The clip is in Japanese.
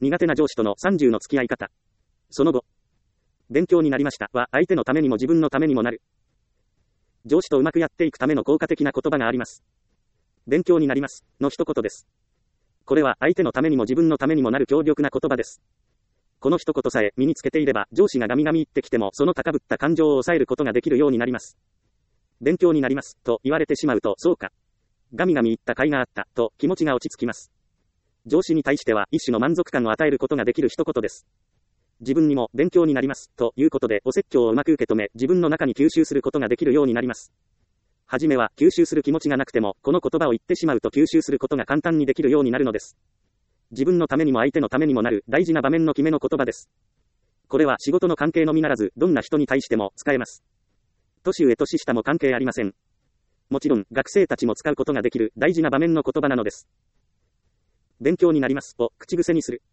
苦手な上司との30の付き合い方。その後、勉強になりましたは、相手のためにも自分のためにもなる。上司とうまくやっていくための効果的な言葉があります。勉強になります。の一言です。これは相手のためにも自分のためにもなる強力な言葉です。この一言さえ身につけていれば、上司がガミガミ言ってきても、その高ぶった感情を抑えることができるようになります。勉強になります、と言われてしまうと、そうか。ガミガミ言った甲斐があった、と気持ちが落ち着きます。上司に対しては一種の満足感を与えることができる一言です。自分にも勉強になります、ということで、お説教をうまく受け止め、自分の中に吸収することができるようになります。はじめは吸収する気持ちがなくても、この言葉を言ってしまうと吸収することが簡単にできるようになるのです。自分のためにも相手のためにもなる大事な場面の決めの言葉です。これは仕事の関係のみならず、どんな人に対しても使えます。年上年下も関係ありません。もちろん、学生たちも使うことができる大事な場面の言葉なのです。勉強になりますを口癖にする。